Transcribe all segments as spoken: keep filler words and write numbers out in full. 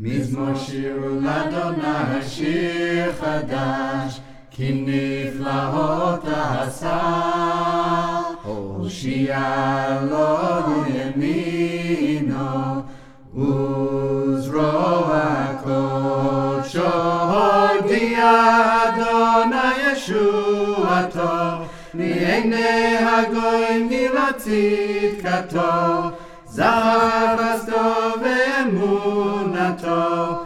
מזמור שירו לאדוני שיר חדש, כי נפלאות עשה. הושיע לו ימינו, וזרוע קודשו. הודיע אדוני ישועתו, מעיני הגויים גילה צדקתו. זכר חסדו ואמונתו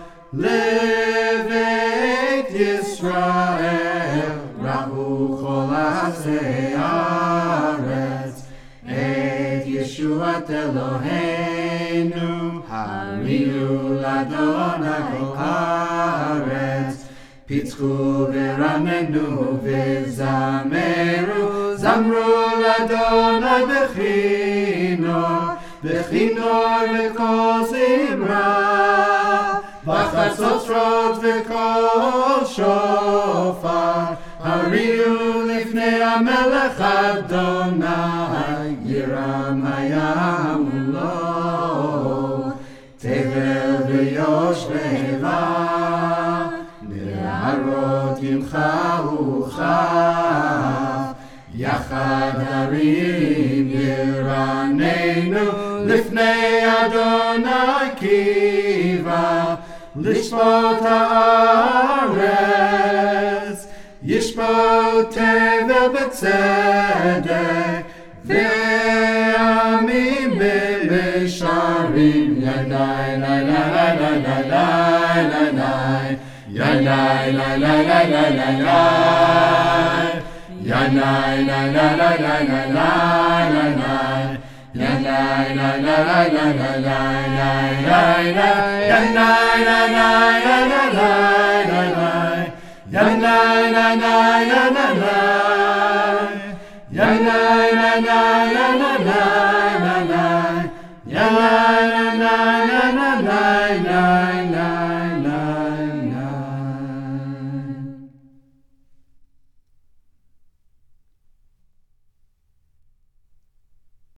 לבית ישראל. ראו כל ארצי הארץ את ישועת אלוהינו. הריעו לאדוני כל הארץ, פצחו ורננו וזמרו. זמרו לאדוני בכינור, בכינור וכל זמרה, בחצוצרות וכל שופר. הריעו לפני המלך אדוני, ירם היה מולו. תבל ויושביה, נהרות ימחאו כף. יחד הרים ירננו, לפני אדוני קיווה. לשפוט הארץ, ישפוט תבל בצדק, ועמים במישרים. ידי לי לי לי לי לי לי, ידי לי לי לי לי לי, Yanai la la la la la la la la, Yanai la la la la la la la la la, Yanai la la la la la la la, Yanai la la la la la, Yanai la la la la la la, Yanai la la.